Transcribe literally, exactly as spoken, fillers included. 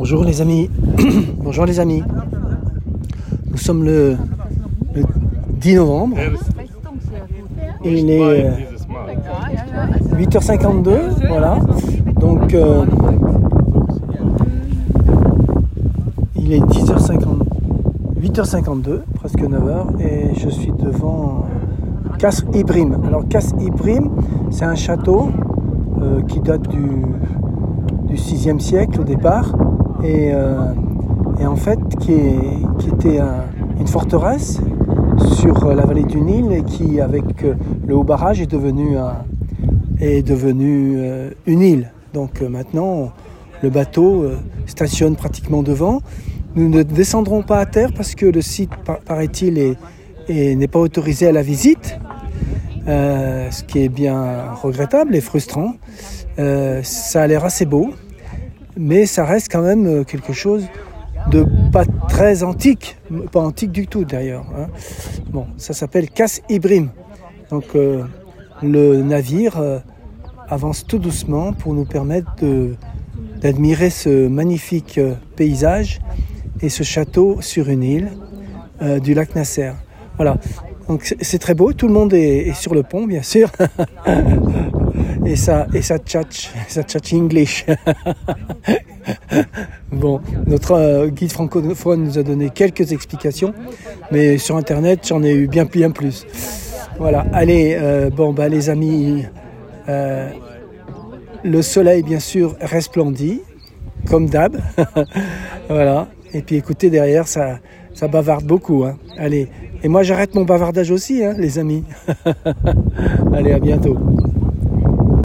Bonjour les amis, bonjour les amis. Nous sommes le, le dix novembre. Il est euh, huit heures cinquante-deux, voilà. Donc euh, il est dix heures cinquante, huit heures cinquante-deux, presque neuf heures, et je suis devant Qasr Ibrim. Alors Qasr Ibrim, c'est un château euh, qui date du, du sixième siècle au départ, et, euh, et en fait qui, est, qui était un, une forteresse sur la vallée du Nil, et qui avec le haut barrage est devenu, un, est devenu euh, une île. Donc euh, maintenant le bateau euh, stationne pratiquement devant. Nous ne descendrons pas à terre parce que le site, paraît-il, est, est, n'est pas autorisé à la visite, euh, ce qui est bien regrettable et frustrant. Euh, ça a l'air assez beau, mais ça reste quand même quelque chose de pas très antique, pas antique du tout d'ailleurs. Hein. Bon, ça s'appelle Qasr Ibrim. Donc euh, le navire euh, avance tout doucement pour nous permettre de, d'admirer ce magnifique euh, paysage et ce château sur une île euh, du lac Nasser. Voilà, donc c'est, c'est très beau, tout le monde est, est sur le pont bien sûr, et ça et ça tchatche, ça tchatche English. Bon, notre euh, guide francophone nous a donné quelques explications, mais sur internet j'en ai eu bien bien plus. Voilà, allez, euh, bon bah les amis, euh, le soleil bien sûr resplendit, comme d'hab. Voilà. Et puis écoutez, derrière, ça, ça bavarde beaucoup. Hein. Allez, et moi j'arrête mon bavardage aussi, hein, les amis. Allez, à bientôt.